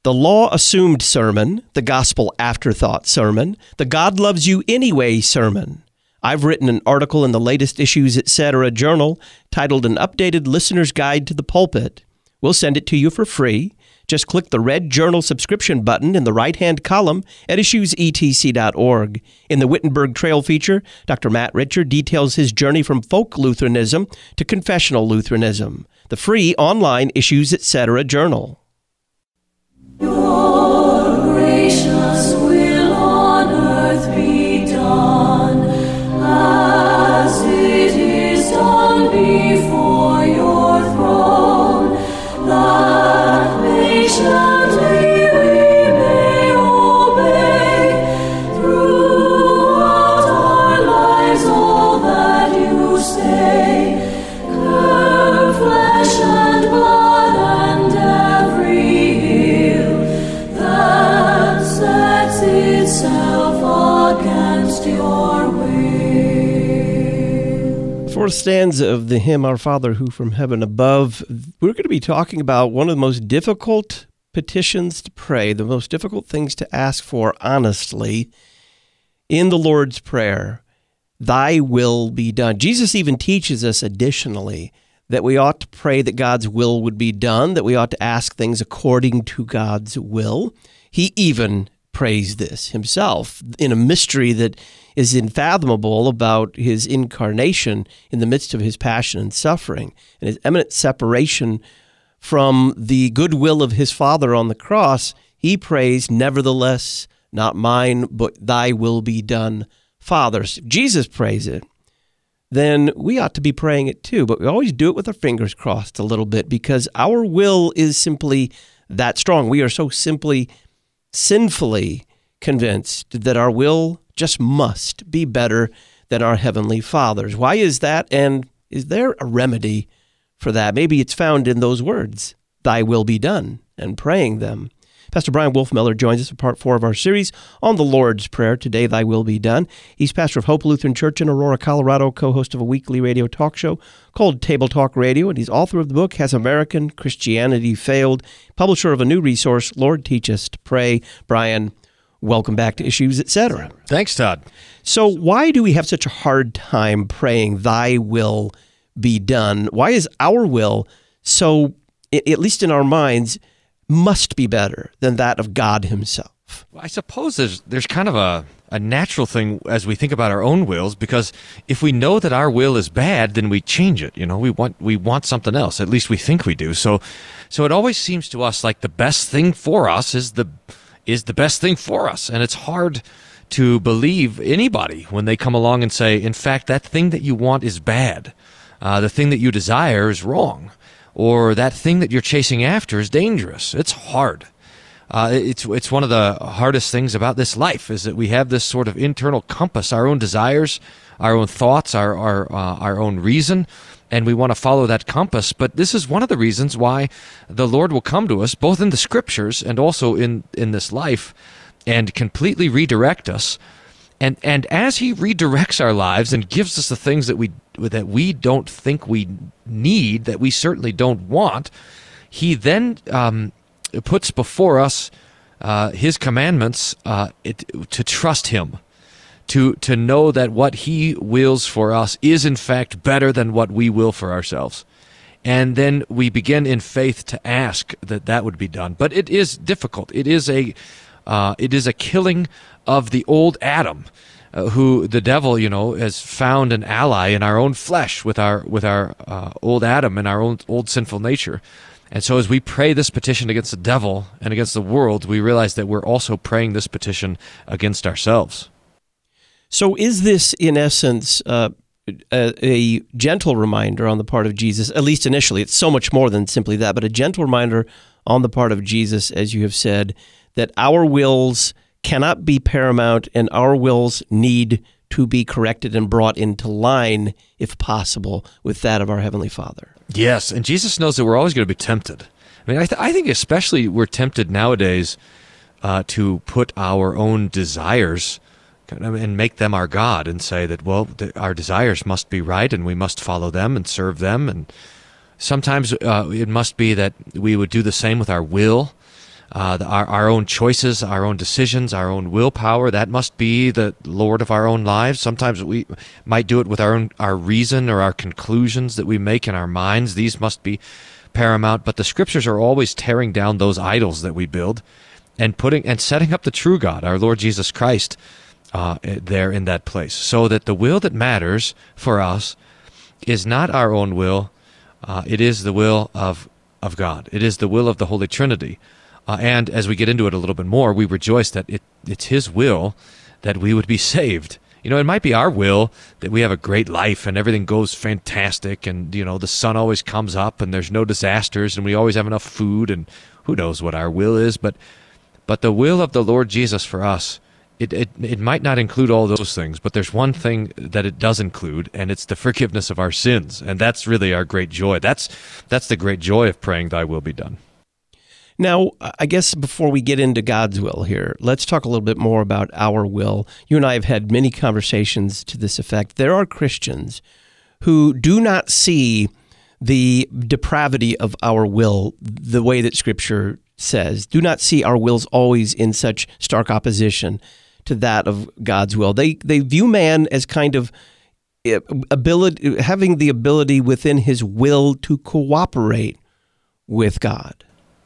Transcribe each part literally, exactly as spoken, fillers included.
the law assumed sermon, the gospel afterthought sermon, the God loves you anyway sermon. I've written an article in the latest Issues Etc. journal titled An Updated Listener's Guide to the Pulpit. We'll send it to you for free. Just click the red journal subscription button in the right-hand column at issues e t c dot org. In the Wittenberg Trail feature, Doctor Matt Richer details his journey from folk Lutheranism to confessional Lutheranism. The free online Issues Etc. journal. Your gracious will on earth be done, as it is done before your throne, that patiently we may obey throughout our lives all that you say. Curb flesh and blood and every heel that sets itself against your will. Fourth stanza of the hymn, Our Father who from heaven above, we're going to be talking about one of the most difficult petitions to pray, the most difficult things to ask for honestly in the Lord's Prayer. Thy will be done. Jesus even teaches us additionally that we ought to pray that God's will would be done, that we ought to ask things according to God's will. He even prays this himself in a mystery that is unfathomable about his incarnation in the midst of his passion and suffering and his imminent separation from the goodwill of his Father on the cross. He prays, nevertheless, not mine, but thy will be done, Father. So Jesus prays it. Then we ought to be praying it too, but we always do it with our fingers crossed a little bit because our will is simply that strong. We are so simply, sinfully convinced that our will just must be better than our Heavenly Father's. Why is that? And is there a remedy for that? Maybe it's found in those words, thy will be done, and praying them. Pastor Brian Wolfmueller joins us for part four of our series on the Lord's Prayer, Today Thy Will Be Done. He's pastor of Hope Lutheran Church in Aurora, Colorado, co-host of a weekly radio talk show called Table Talk Radio, and he's author of the book, Has American Christianity Failed? Publisher of a new resource, Lord Teach Us to Pray. Brian, welcome back to Issues Etc. Thanks, Todd. So why do we have such a hard time praying Thy will be done? Why is our will so, at least in our minds, must be better than that of God himself? Well, I suppose there's there's kind of a, a natural thing as we think about our own wills, because if we know that our will is bad, then we change it. You know, we want we want something else. At least we think we do. So so it always seems to us like the best thing for us is the is the best thing for us. And it's hard to believe anybody when they come along and say, in fact, that thing that you want is bad. Uh, the thing that you desire is wrong. Or that thing that you're chasing after is dangerous. It's hard. Uh, it's it's one of the hardest things about this life is that we have this sort of internal compass, our own desires, our own thoughts, our our uh, our own reason, and we want to follow that compass. But this is one of the reasons why the Lord will come to us, both in the Scriptures and also in, in this life, and completely redirect us. And and as He redirects our lives and gives us the things that we that we don't think we need, that we certainly don't want, He then um, puts before us uh, His commandments uh, it, to trust Him, to to know that what He wills for us is in fact better than what we will for ourselves. And then we begin in faith to ask that that would be done. But it is difficult. It is a uh, it is a killing of the old Adam, uh, who the devil, you know, has found an ally in our own flesh with our with our uh, old Adam and our own old sinful nature. And so as we pray this petition against the devil and against the world, we realize that we're also praying this petition against ourselves. So is this, in essence, uh, a, a gentle reminder on the part of Jesus, at least initially? It's so much more than simply that, but a gentle reminder on the part of Jesus, as you have said, that our wills cannot be paramount and our wills need to be corrected and brought into line, if possible, with that of our Heavenly Father. Yes, and Jesus knows that we're always going to be tempted. I mean, I, th- I think especially we're tempted nowadays uh, to put our own desires and make them our God and say that, well, th- our desires must be right and we must follow them and serve them. And sometimes uh, it must be that we would do the same with our will. uh, the, our, our own choices, our own decisions, our own willpower. That must be the Lord of our own lives. Sometimes we might do it with our own our reason or our conclusions that we make in our minds. These must be paramount. But the Scriptures are always tearing down those idols that we build and putting and setting up the true God, our Lord Jesus Christ, uh, there in that place, so that the will that matters for us is not our own will. Uh, it is the will of of God. It is the will of the Holy Trinity. Uh, and as we get into it a little bit more, we rejoice that it, it's His will that we would be saved. You know, it might be our will that we have a great life and everything goes fantastic and, you know, the sun always comes up and there's no disasters and we always have enough food and who knows what our will is. But but the will of the Lord Jesus for us, it, it, it might not include all those things, but there's one thing that it does include, and it's the forgiveness of our sins. And that's really our great joy. That's that's the great joy of praying, Thy will be done. Now, I guess before we get into God's will here, let's talk a little bit more about our will. You and I have had many conversations to this effect. There are Christians who do not see the depravity of our will the way that Scripture says, do not see our wills always in such stark opposition to that of God's will. They they view man as kind of ability, having the ability within his will to cooperate with God.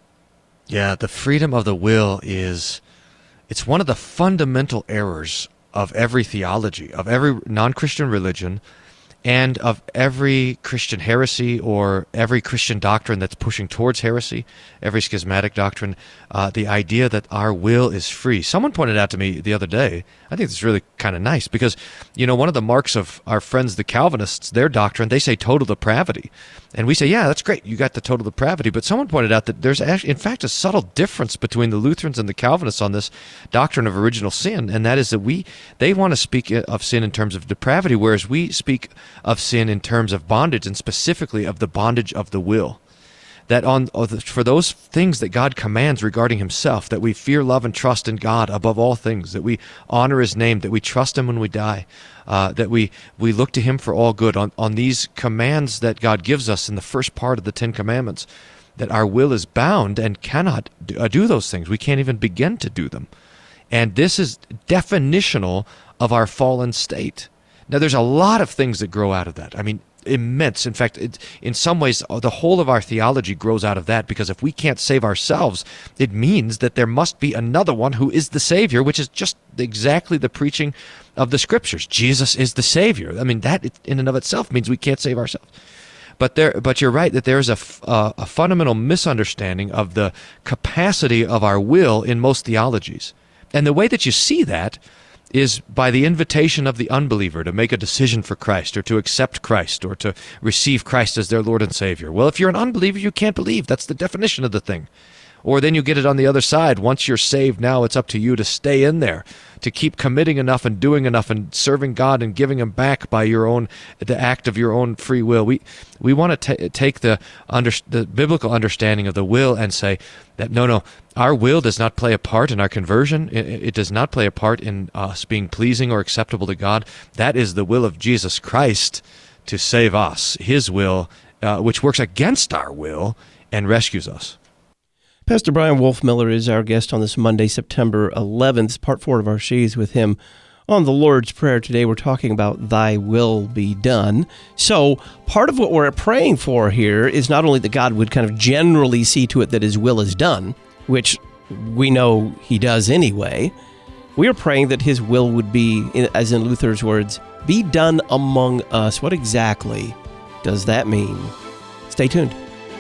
Yeah, the freedom of the will is, it's one of the fundamental errors of every theology, of every non-Christian religion, and of every Christian heresy or every Christian doctrine that's pushing towards heresy, every schismatic doctrine, uh, the idea that our will is free. Someone pointed out to me the other day, I think this is really kind of nice, because, you know, one of the marks of our friends, the Calvinists, their doctrine, they say total depravity. And we say, yeah, that's great, you got the total depravity. But someone pointed out that there's actually, in fact, a subtle difference between the Lutherans and the Calvinists on this doctrine of original sin, and that is that we they want to speak of sin in terms of depravity, whereas we speak of sin in terms of bondage, and specifically of the bondage of the will. That on for those things that God commands regarding Himself, that we fear, love, and trust in God above all things, that we honor His name, that we trust Him when we die, uh, that we, we look to Him for all good, on, on these commands that God gives us in the first part of the Ten Commandments, that our will is bound and cannot do, uh, do those things. We can't even begin to do them. And this is definitional of our fallen state. Now, there's a lot of things that grow out of that. I mean, immense. In fact, it, in some ways, the whole of our theology grows out of that, because if we can't save ourselves, it means that there must be another one who is the Savior, which is just exactly the preaching of the Scriptures. Jesus is the Savior. I mean, that in and of itself means we can't save ourselves. But there, but you're right that there's a, a, a fundamental misunderstanding of the capacity of our will in most theologies. And the way that you see that is by the invitation of the unbeliever to make a decision for Christ, or to accept Christ, or to receive Christ as their Lord and Savior. Well, if you're an unbeliever, you can't believe. That's the definition of the thing. Or then you get it on the other side. Once you're saved, now it's up to you to stay in there, to keep committing enough and doing enough and serving God and giving Him back by your own, the act of your own free will. We we want to t- take the under, the biblical understanding of the will and say that no, no, our will does not play a part in our conversion. It, it does not play a part in us being pleasing or acceptable to God. That is the will of Jesus Christ to save us, His will, uh, which works against our will and rescues us. Pastor Brian Wolfmueller is our guest on this Monday, September eleventh, part four of our series with him on the Lord's Prayer. Today we're talking about Thy will be done. So part of what we're praying for here is not only that God would kind of generally see to it that His will is done, which we know He does anyway. We are praying that His will would be, as in Luther's words, be done among us. What exactly does that mean? Stay tuned.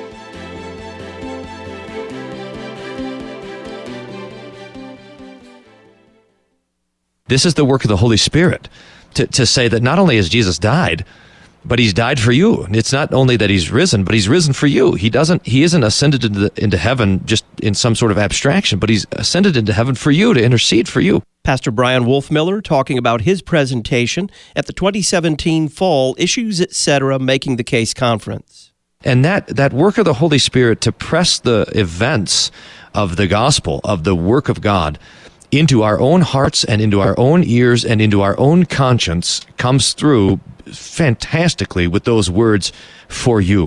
This is the work of the Holy Spirit, to, to say that not only has Jesus died, but He's died for you. It's not only that He's risen, but He's risen for you. He doesn't. He isn't ascended into, the, into heaven just in some sort of abstraction, but He's ascended into heaven for you, to intercede for you. Pastor Brian Wolfmueller talking about his presentation at the twenty seventeen Fall Issues, et cetera, Making the Case Conference. And that, that work of the Holy Spirit to press the events of the gospel, of the work of God, into our own hearts and into our own ears and into our own conscience comes through fantastically with those words, for you.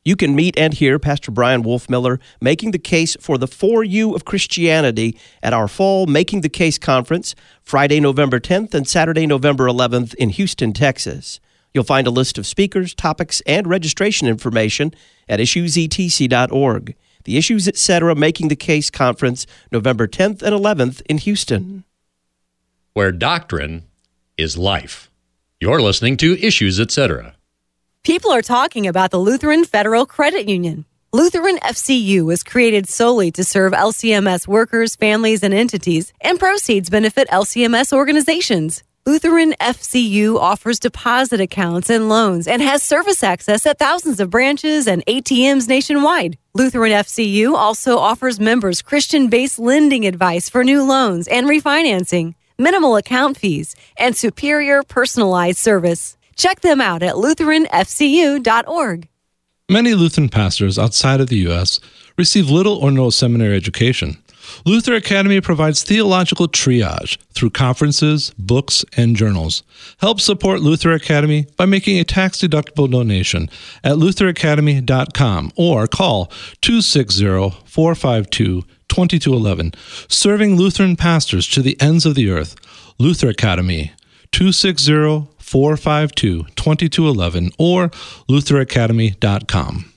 You can meet and hear Pastor Brian Wolfmiller making the case for the For You of Christianity at our fall Making the Case conference, Friday, November tenth and Saturday, November eleventh in Houston, Texas. You'll find a list of speakers, topics, and registration information at issues e t c dot org. The Issues Etc. Making the Case conference, November tenth and eleventh in Houston. Where doctrine is life. You're listening to Issues Etc. People are talking about the Lutheran Federal Credit Union. Lutheran F C U was created solely to serve L C M S workers, families, and entities, and proceeds benefit L C M S organizations. Lutheran F C U offers deposit accounts and loans and has service access at thousands of branches and A T Ms nationwide. Lutheran F C U also offers members Christian-based lending advice for new loans and refinancing, minimal account fees, and superior personalized service. Check them out at lutheran f c u dot org. Many Lutheran pastors outside of the U S receive little or no seminary education. Luther Academy provides theological triage through conferences, books, and journals. Help support Luther Academy by making a tax-deductible donation at luther academy dot com or call two six zero, four five two, two two one one. Serving Lutheran pastors to the ends of the earth. Luther Academy, two six zero, four five two, two two one one or luther academy dot com.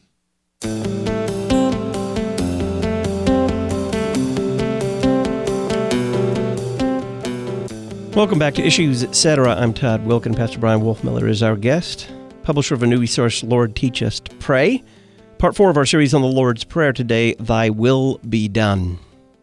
Welcome back to Issues Etc. I'm Todd Wilken. Pastor Brian Wolfmiller is our guest, publisher of a new resource, Lord Teach Us to Pray. Part four of our series on the Lord's Prayer today, Thy Will Be Done.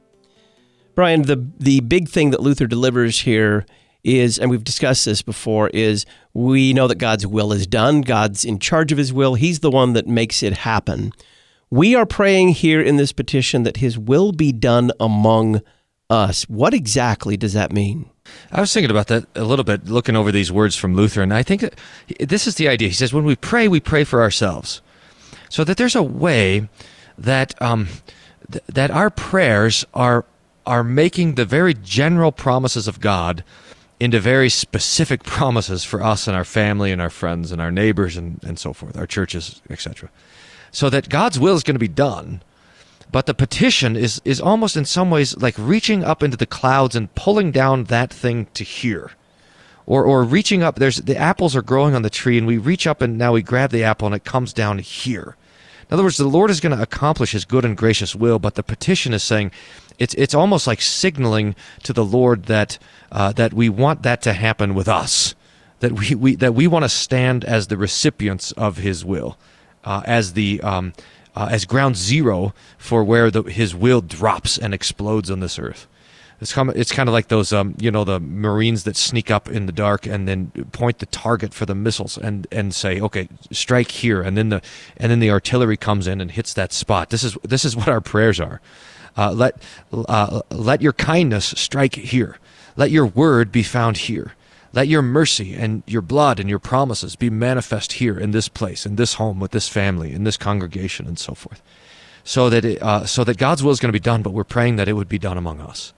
Brian, the, the big thing that Luther delivers here is, and we've discussed this before, is we know that God's will is done. God's in charge of his will. He's the one that makes it happen. We are praying here in this petition that his will be done among us. What exactly does that mean? I was thinking about that a little bit, looking over these words from Luther, and I think this is the idea. He says, when we pray, we pray for ourselves. So that there's a way that um, th- that our prayers are are making the very general promises of God into very specific promises for us and our family and our friends and our neighbors and, and so forth, our churches, et cetera. So that God's will is going to be done, but the petition is, is almost in some ways like reaching up into the clouds and pulling down that thing to here. Or or reaching up, there's the apples are growing on the tree, and we reach up and now we grab the apple and it comes down here. In other words, the Lord is going to accomplish his good and gracious will, but the petition is saying, It's it's almost like signaling to the Lord that uh, that we want that to happen with us, that we, we that we want to stand as the recipients of His will, uh, as the um, uh, as ground zero for where the, His will drops and explodes on this earth. It's kind of, it's kind of like those um, you know the Marines that sneak up in the dark and then point the target for the missiles and, and say, okay, strike here, and then the and then the artillery comes in and hits that spot. This is this is what our prayers are. Uh, let uh, let your kindness strike here. Let your word be found here. Let your mercy and your blood and your promises be manifest here in this place, in this home, with this family, in this congregation, and so forth. So that it, uh, so that God's will is going to be done, but we're praying that it would be done among us.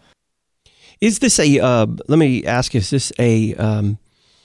Is this a, uh, let me ask, is this a um,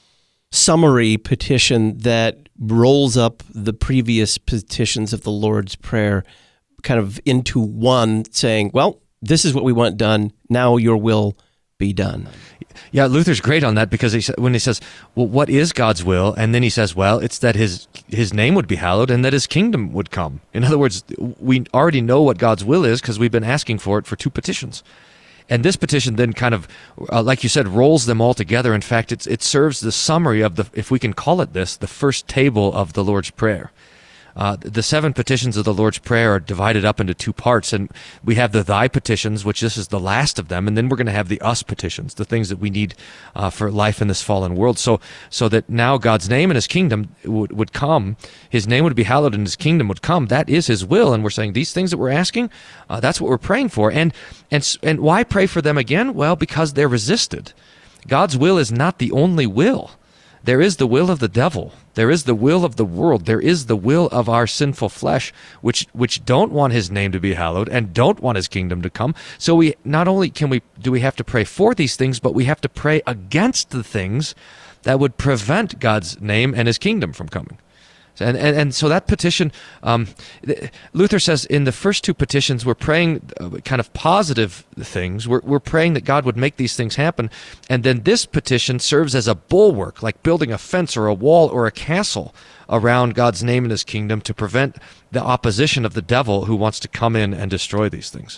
summary petition that rolls up the previous petitions of the Lord's Prayer kind of into one, saying, well, this is what we want done, now your will be done? Yeah, Luther's great on that, because he sa- when he says, well, what is God's will? And then he says, well, it's that his his name would be hallowed and that his kingdom would come. In other words, we already know what God's will is because we've been asking for it for two petitions. And this petition then kind of, uh, like you said, rolls them all together. In fact, it's, it serves the summary of the, if we can call it this, the first table of the Lord's Prayer. Uh, the seven petitions of the Lord's Prayer are divided up into two parts, and we have the thy petitions, which this is the last of them, and then we're going to have the us petitions, the things that we need uh, for life in this fallen world, so so that now God's name and his kingdom would, would come, his name would be hallowed and his kingdom would come. That is his will, and we're saying these things that we're asking, uh, that's what we're praying for. And, and, and why pray for them again? Well, because they're resisted. God's will is not the only will. There is the will of the devil. There is the will of the world. There is the will of our sinful flesh, which which don't want his name to be hallowed and don't want his kingdom to come. So we not only can we do we have to pray for these things, but we have to pray against the things that would prevent God's name and his kingdom from coming. And, and and so that petition, um, Luther says in the first two petitions, we're praying kind of positive things. We're, we're praying that God would make these things happen. And then this petition serves as a bulwark, like building a fence or a wall or a castle around God's name and his kingdom to prevent the opposition of the devil who wants to come in and destroy these things.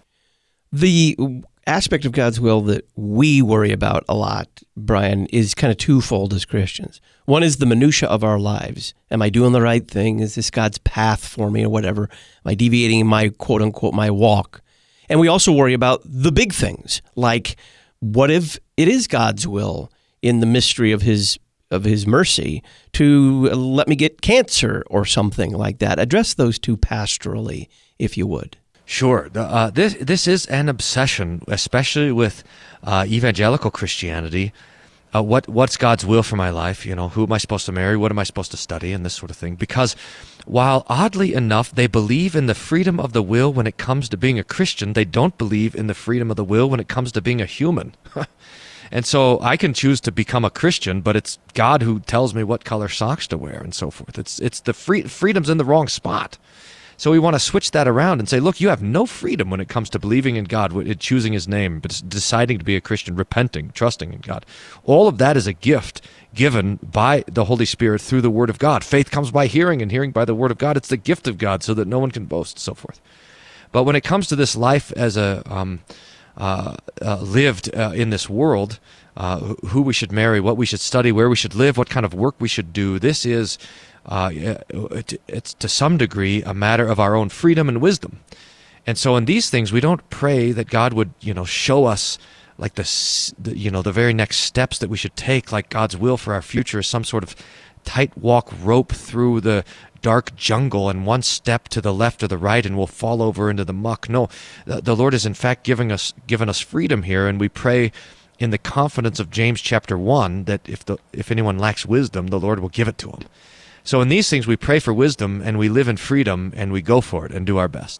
The aspect of God's will that we worry about a lot, Brian, is kind of twofold as Christians. One is the minutia of our lives. Am I doing the right thing? Is this God's path for me or whatever? Am I deviating in my quote unquote my walk? And we also worry about the big things, like what if it is God's will in the mystery of his of his mercy to let me get cancer or something like that? Address those two pastorally, if you would. Sure. Uh, this this is an obsession, especially with uh, evangelical Christianity. Uh, what what's God's will for my life? You know, who am I supposed to marry? What am I supposed to study? And this sort of thing. Because while oddly enough, they believe in the freedom of the will when it comes to being a Christian, they don't believe in the freedom of the will when it comes to being a human. And so I can choose to become a Christian, but it's God who tells me what color socks to wear and so forth. It's it's the free, freedom's in the wrong spot. So we want to switch that around and say, look, you have no freedom when it comes to believing in God, choosing his name, but deciding to be a Christian, repenting, trusting in God. All of that is a gift given by the Holy Spirit through the Word of God. Faith comes by hearing, and hearing by the Word of God. It's the gift of God so that no one can boast, so forth. But when it comes to this life as a um, uh, uh, lived uh, in this world, uh, who we should marry, what we should study, where we should live, what kind of work we should do, this is Uh, it's to some degree a matter of our own freedom and wisdom. And so in these things, we don't pray that God would, you know, show us like the, the, you know, the very next steps that we should take, like God's will for our future is some sort of tight walk rope through the dark jungle and one step to the left or the right and we'll fall over into the muck. No, the, the Lord is in fact giving us, given us freedom here, and we pray in the confidence of James chapter one that if the if anyone lacks wisdom, the Lord will give it to him. So in these things, we pray for wisdom, and we live in freedom, and we go for it and do our best.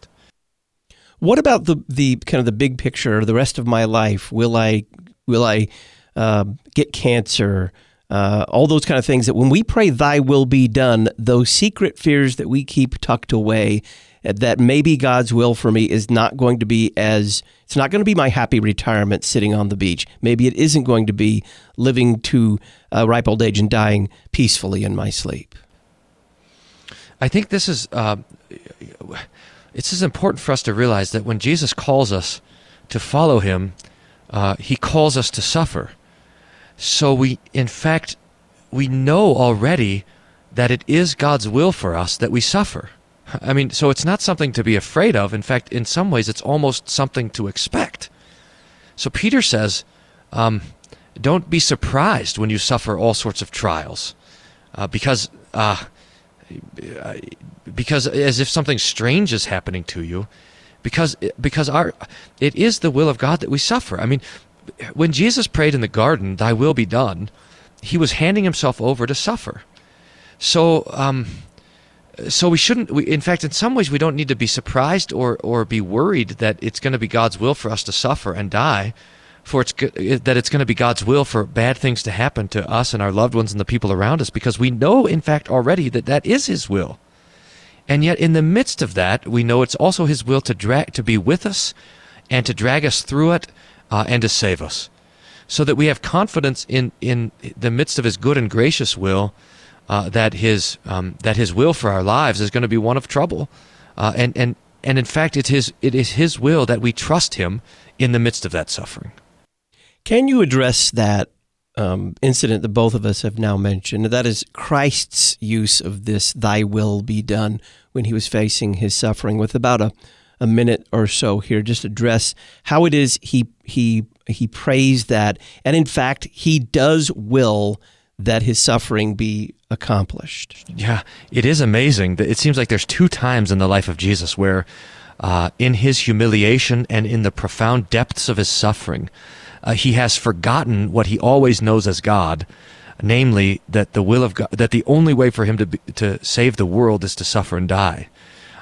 What about the the kind of the big picture? The rest of my life, will I will I uh, get cancer? Uh, all those kind of things that when we pray, "Thy will be done," those secret fears that we keep tucked away, that maybe God's will for me is not going to be as it's not going to be my happy retirement sitting on the beach. Maybe it isn't going to be living to uh, ripe old age and dying peacefully in my sleep. I think this is uh, it's as important for us to realize that when Jesus calls us to follow him, uh, he calls us to suffer. So we, in fact, we know already that it is God's will for us that we suffer. I mean, so it's not something to be afraid of. In fact, in some ways, it's almost something to expect. So Peter says, um, don't be surprised when you suffer all sorts of trials, uh, because... Uh, because as if something strange is happening to you, because because our it is the will of God that we suffer. I mean, when Jesus prayed in the garden, "Thy will be done," he was handing himself over to suffer. So, um, so we shouldn't. We, in fact, in some ways, we don't need to be surprised or or be worried that it's going to be God's will for us to suffer and die. For it's that it's going to be God's will for bad things to happen to us and our loved ones and the people around us, because we know, in fact, already that that is his will. And yet, in the midst of that, we know it's also his will to drag, to be with us and to drag us through it uh, and to save us, so that we have confidence in, in the midst of his good and gracious will uh, that his um, that his will for our lives is going to be one of trouble, uh, and and and in fact, it's his it is his will that we trust him in the midst of that suffering. Can you address that um, incident that both of us have now mentioned? That is Christ's use of this "Thy will be done" when he was facing his suffering. With about a, a minute or so here, just address how it is he he he prays that, and in fact, he does will that his suffering be accomplished. Yeah, it is amazing that it seems like there's two times in the life of Jesus where, uh, in his humiliation and in the profound depths of his suffering, Uh, he has forgotten what he always knows as God, namely that the will of God, that the only way for him to be, to save the world is to suffer and die.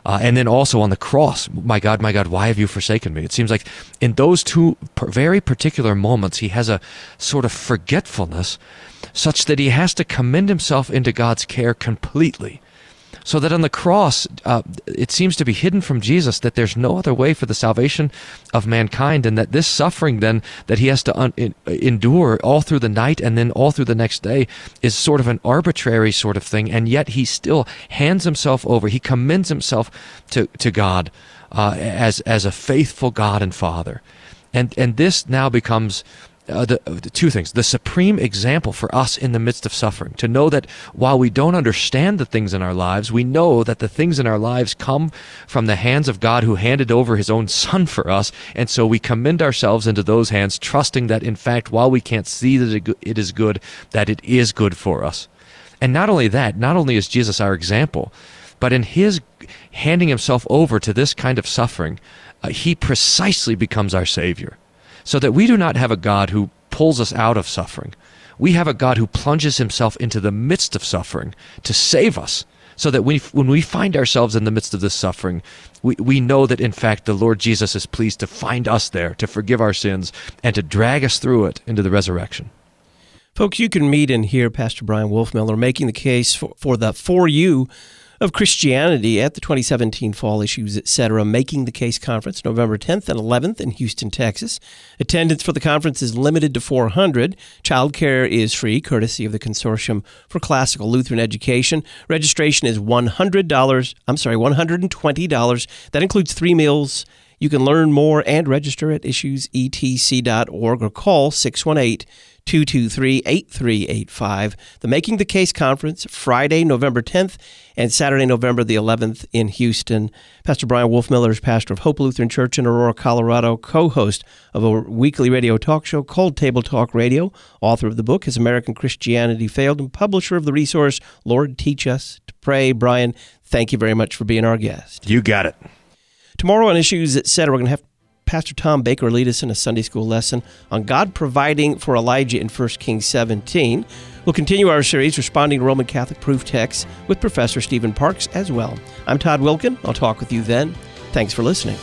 Uh, and then also on the cross, my God, my God, why have you forsaken me? It seems like in those two per- very particular moments, he has a sort of forgetfulness such that he has to commend himself into God's care completely. So that on the cross, uh, it seems to be hidden from Jesus that there's no other way for the salvation of mankind, and that this suffering then that he has to un- in- endure all through the night and then all through the next day is sort of an arbitrary sort of thing, and yet he still hands himself over. He commends himself to, to God uh, as, as a faithful God and Father. And, and this now becomes... Uh, the, the two things, the supreme example for us in the midst of suffering, to know that while we don't understand the things in our lives, we know that the things in our lives come from the hands of God who handed over his own Son for us, and so we commend ourselves into those hands, trusting that in fact, while we can't see that it is good, that it is good for us. And not only that, not only is Jesus our example, but in his handing himself over to this kind of suffering, uh, he precisely becomes our Savior. So that we do not have a God who pulls us out of suffering. We have a God who plunges himself into the midst of suffering to save us, so that we, when we find ourselves in the midst of this suffering, we, we know that in fact the Lord Jesus is pleased to find us there, to forgive our sins, and to drag us through it into the resurrection. Folks, you can meet and hear Pastor Brian Wolfmueller making the case for, for the For You of Christianity at the twenty seventeen Fall Issues, et cetera. Making the Case Conference, November tenth and eleventh in Houston, Texas. Attendance for the conference is limited to four hundred. Childcare is free, courtesy of the Consortium for Classical Lutheran Education. Registration is one hundred dollars. I'm sorry, one hundred twenty dollars. That includes three meals. You can learn more and register at issues e t c dot org or call six one eight, two two three, eight three eight five. The Making the Case Conference, Friday, November tenth, and Saturday, November the eleventh in Houston. Pastor Brian Wolfmueller is pastor of Hope Lutheran Church in Aurora, Colorado, co-host of a weekly radio talk show called Table Talk Radio, author of the book Has American Christianity Failed, and publisher of the resource Lord Teach Us to Pray. Brian, thank you very much for being our guest. You got it. Tomorrow on Issues, et cetera, we're going to have Pastor Tom Baker lead us in a Sunday school lesson on God providing for Elijah in First Kings seventeen. We'll continue our series, Responding to Roman Catholic Proof Texts, with Professor Stephen Parks as well. I'm Todd Wilkin. I'll talk with you then. Thanks for listening.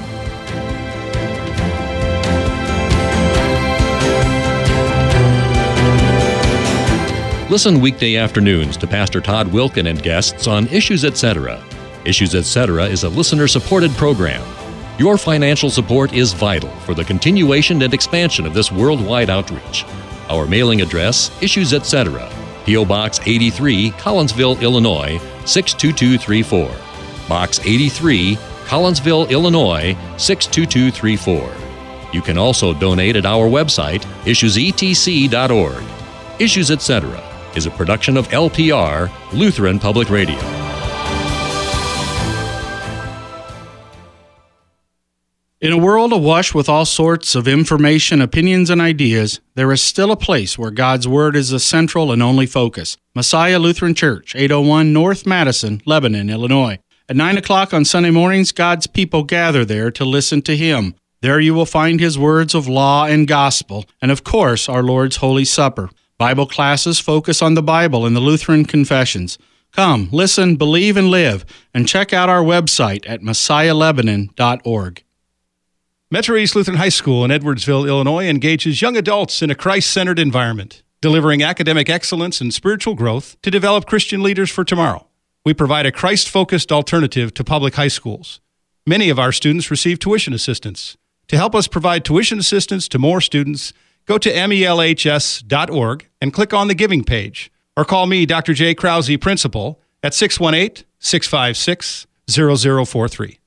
Listen weekday afternoons to Pastor Todd Wilkin and guests on Issues, et cetera. Issues, et cetera is a listener-supported program. Your financial support is vital for the continuation and expansion of this worldwide outreach. Our mailing address, Issues, et cetera, P O. Box eighty-three, Collinsville, Illinois, six two two three four. Box eighty-three, Collinsville, Illinois, six two two three four. You can also donate at our website, issues e t c dot org. Issues, et cetera is a production of L P R, Lutheran Public Radio. In a world awash with all sorts of information, opinions, and ideas, there is still a place where God's Word is the central and only focus. Messiah Lutheran Church, eight oh one North Madison, Lebanon, Illinois. At nine o'clock on Sunday mornings, God's people gather there to listen to Him. There you will find His words of law and gospel, and of course, our Lord's Holy Supper. Bible classes focus on the Bible and the Lutheran confessions. Come, listen, believe, and live, and check out our website at messiah lebanon dot org. Metro East Lutheran High School in Edwardsville, Illinois engages young adults in a Christ-centered environment, delivering academic excellence and spiritual growth to develop Christian leaders for tomorrow. We provide a Christ-focused alternative to public high schools. Many of our students receive tuition assistance. To help us provide tuition assistance to more students, go to M E L H S dot org and click on the Giving page, or call me, Doctor J. Krause, Principal, at six one eight, six five six, zero zero four three.